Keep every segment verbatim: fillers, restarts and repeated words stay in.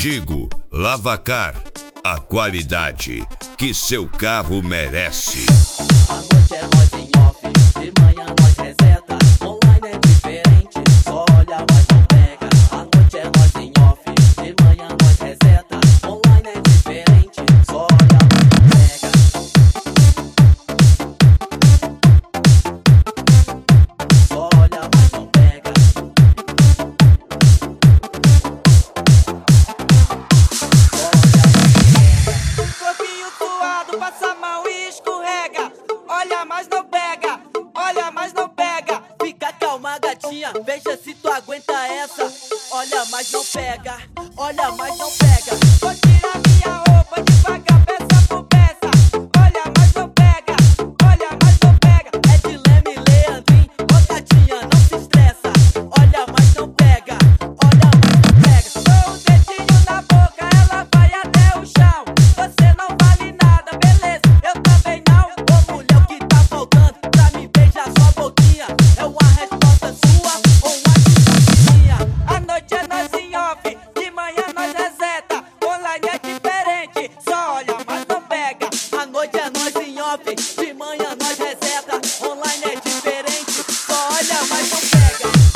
Digo Lavacar, a qualidade que seu carro merece. A noite é nós em off, de manhã nós reseta. Online é diferente, só olha mas não pega. A noite é nós em off, de manhã nós reseta. Online é diferente, só olha mas não pega. Só olha mas não pega. Corpinho suado, passa mal e escorrega. Olha, mas não pega, olha, mas não pega. Fica calma, gatinha, veja se tu aguenta essa. Olha, mas não pega, olha, mas não pega. Vou tirar minha roupa devagar, peça por peça. Olha, mas não pega, olha, mas não pega. É de Leme, Leandrinho, ô gatinha, não se estressa. Olha, mas não pega, olha, mas não pega. Dou o dedinho na boca, ela vai até o chão. Você não vale nada, beleza, eu também não. Ô mulher, o que tá faltando pra me beijar sua boquinha? É uma resposta sua ou uma atitudezinha? A noite é nós em off, de manhã nós reseta. Online é diferente, só olha, mas não pega. A noite é nós em off, de manhã nós reseta. Online é diferente, só olha, mas não pega.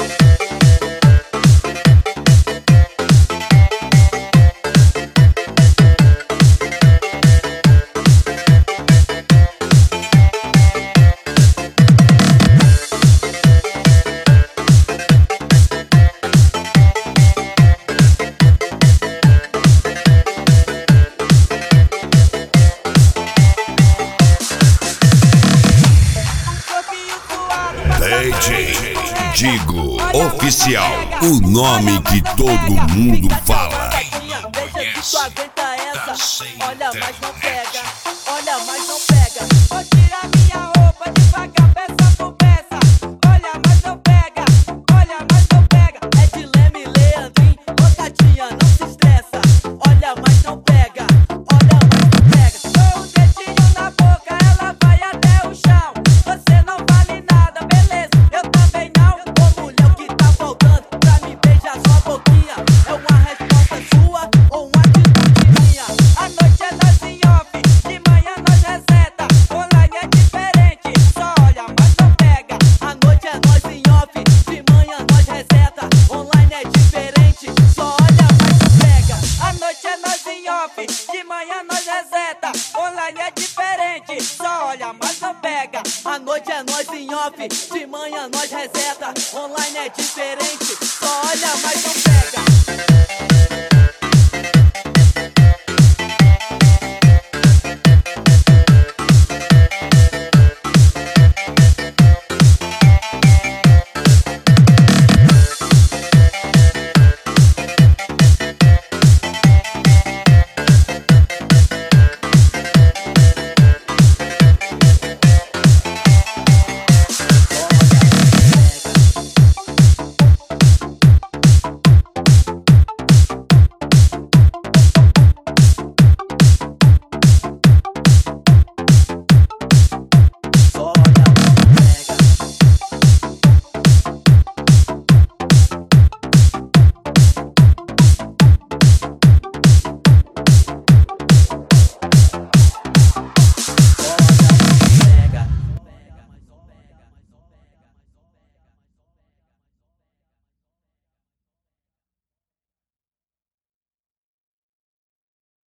D J Digo Oficial, o nome que todo mundo fala. Veja se tu aguenta essa. Olha, mas não pega, olha, mas não pega. Vou tirar minha roupa devagar, peça por peça. Olha, mas não pega, olha, mas não pega. É de Leme, Leandrinho, ô gatinha, não se estressa. Olha, mas não pega, olha, mas não pega. Dou o dedinho na boca, ela vai até o chão. Você não vale nada, beleza, eu também não. Ô mulher, o que tá faltando pra me beijar sua boquinha? É uma resposta sua ou uma atitude minha? A noite é nós em off, de manhã nós reseta. Online é diferente, só olha, mas não pega. A noite é nós em off, de manhã nós reseta. Online é diferente, só olha, mas não pega. A noite é nós em off, de manhã nós reseta. Online é diferente, só olha, mas não pega. A noite é nós em off, de manhã nós reseta. Online é diferente, só olha, mas não pega.